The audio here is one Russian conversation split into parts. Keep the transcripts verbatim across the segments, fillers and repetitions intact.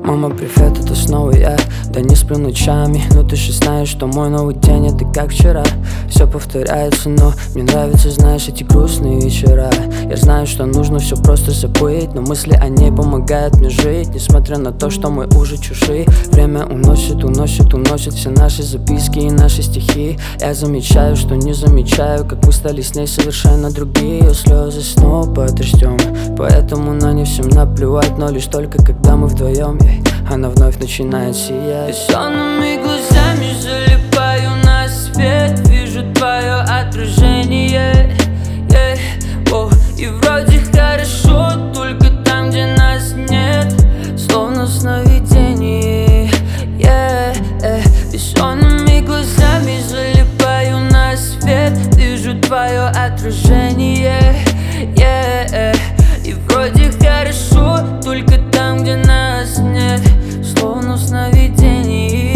Мама, привет, это снова я. Да не сплю ночами, но ты же знаешь, что мой новый день это как вчера. Все повторяется, но мне нравится, знаешь, эти грустные вечера. Я знаю, что нужно все просто забыть, но мысли о ней помогают мне жить. Несмотря на то, что мы уже чужие. Время уносит, уносит, уносит все наши записки и наши стихи. Я замечаю, что не замечаю, как мы стали с ней совершенно другие. Ее слезы снова под дождем, поэтому на не всем наплевать. Но лишь только когда мы вдвоем, она вновь начинает сиять. Бессонными глазами залипаю на свет, вижу твое отражение, yeah. Oh, и вроде хорошо, только там, где нас нет, словно в сновидении, yeah, yeah. Бессонными глазами залипаю на свет, вижу твое отражение, yeah, yeah. И вроде хорошо, только там, где нас нет, словно в сновидении.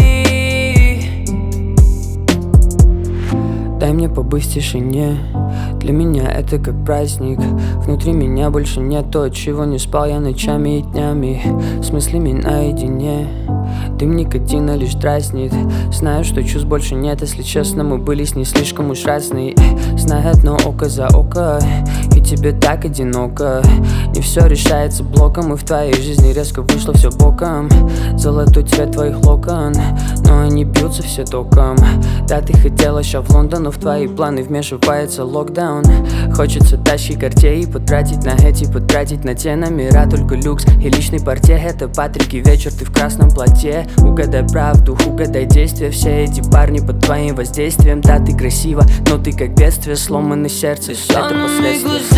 Дай мне побыть в тишине, для меня это как праздник. Внутри меня больше нет то, от чего не спал я ночами и днями, с мыслями наедине. Дым никотина лишь дразнит. Знаю, что чувств больше нет, если честно, мы были с ней слишком уж разные. Знаю одно око за око, и тебе так одиноко. Не все решается блоком, и в твоей жизни резко вышло все боком. Золотой цвет твоих локон, но они бьются все током. Да, ты хотела ща в Лондон, но в твои планы вмешивается локдаун. Хочется тащить картей и потратить на эти, потратить на те номера. Только люкс и личный порте, это Патрик и вечер, ты в красном платье. Угадай правду, угадай действия. Все эти парни под твоим воздействием. Да, ты красива, но ты как бедствие, сломанное сердце, это последствия.